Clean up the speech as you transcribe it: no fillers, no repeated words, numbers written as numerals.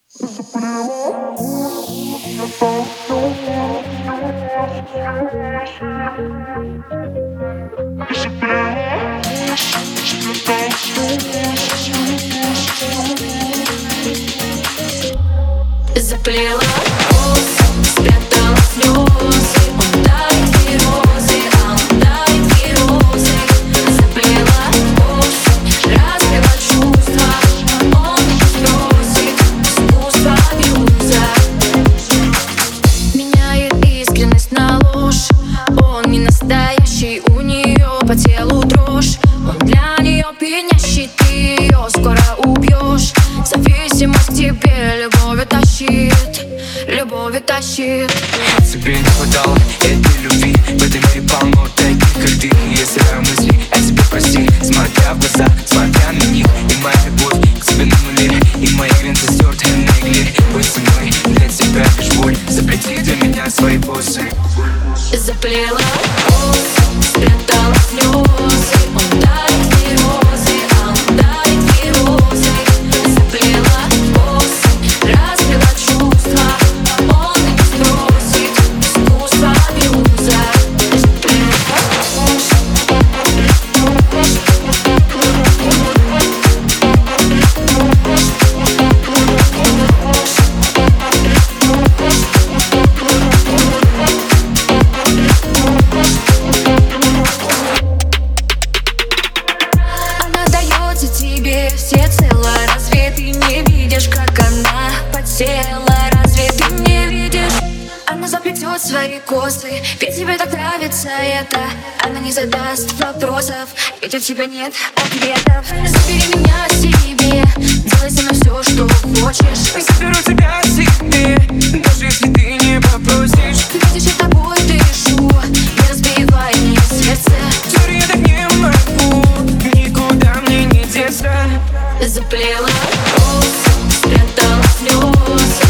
Заплела волосы, спрятала слезы. Он дарит ей розы, а он дарит ей розы. Заплела волосы, разбила чувства. Он не спросит, искусство абьюза. Меняет искренность на ложь. Он не настоящий, у нее по телу дрожь. Он для нее пьянящий, ты ее скоро убьешь. Зависимость к тебе любовью тащит, любовью тащит. Тебе не хватало этой любви. В этом мире полно таких, как ты. Если я мысли о тебе прости, смотря в глаза, смотря на них. И моя любовь к тебе на нуле, и мои границы стерты на игле. Будь со мной, для тебя лишь боль. Запрети для меня свои позы. Заплела волосы, спрятала слезы. Он дарит ей розы, а он дарит ей розы. Заплела волосы, разбила чувства. Он не спросит, искусство абьюза. Тебе всецело, разве ты не видишь, как она подсела? Разве ты не видишь? Она заплетет свои косы, ведь тебе так нравится это. Она не задаст вопросов, ведь у тебя нет ответов. Забери меня себе, делай со мной все, что хочешь. Заберу тебя себе, даже если ты не попросишь. Видишь, я тобой дышу, не разбивай мне сердце. Sorry, я так не могу, никуда мне не деться. Заплела волосы, спрятала слезы.